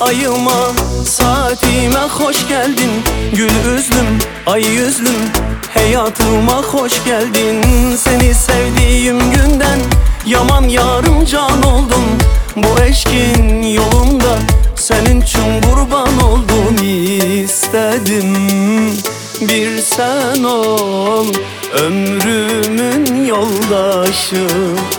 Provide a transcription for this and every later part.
ayıma, saatime hoş geldin. Gül üzlüm, ay yüzlüm, hayatıma hoş geldin. Seni sevdiğim günden yaman yarım can oldum. Bu eşkin yolunda senin için kurban oldum. İstedim bir sen ol ömrümün yoldaşı.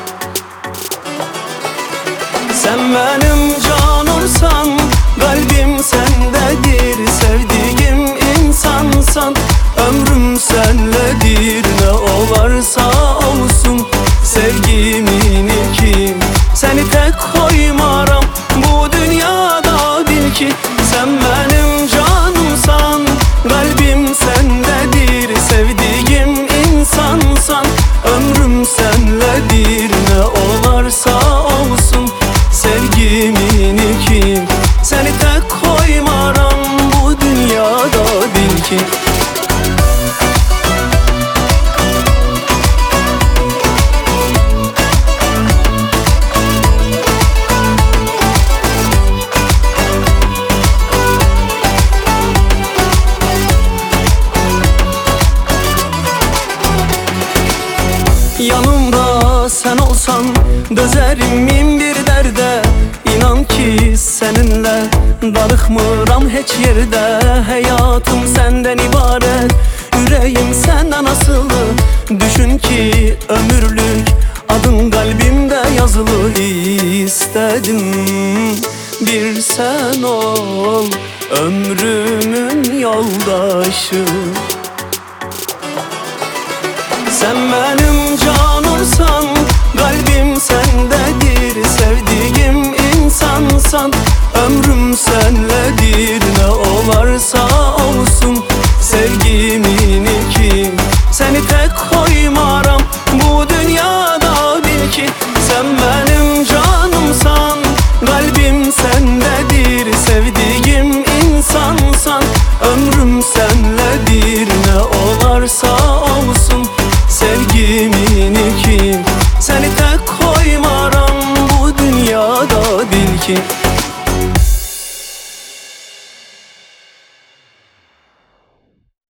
Sen benim canımsan, kalbim sendedir. Sevdiğim insansan, ömrüm senledir. Ne olarsa olsun sevgimin ilki. Seni tek koymaram bu dünyada, bil ki. Sen benim canımsan, kalbim sendedir. Sevdiğim insansan, ömrüm senledir. Ne olarsa olsun sevgimin ilki. Seni tek koymaram bu dünyada, bil ki. Yanımda sen olsan dözerim min bir derde. İnan ki seninle darıkmıram hiç yerde. Hayatım senden ibaret, yüreğim senden asılı. Düşün ki ömürlük adın kalbimde yazılı. İstedim bir sen ol ömrümün yoldaşı. Sen benim canımsan, kalbim sendedir. Sevdiğim insansan, ömrüm senledir. Ne olarsa olsun sevgimin ilki. Seni tek koymaram bu dünyada, bil ki. Sen benim canımsan, kalbim sendedir. Sevdiğim insansan, ömrüm senledir. Ne olarsa olsun sevgimin ilki. Seni tek koymaram bu dünyada, bil ki.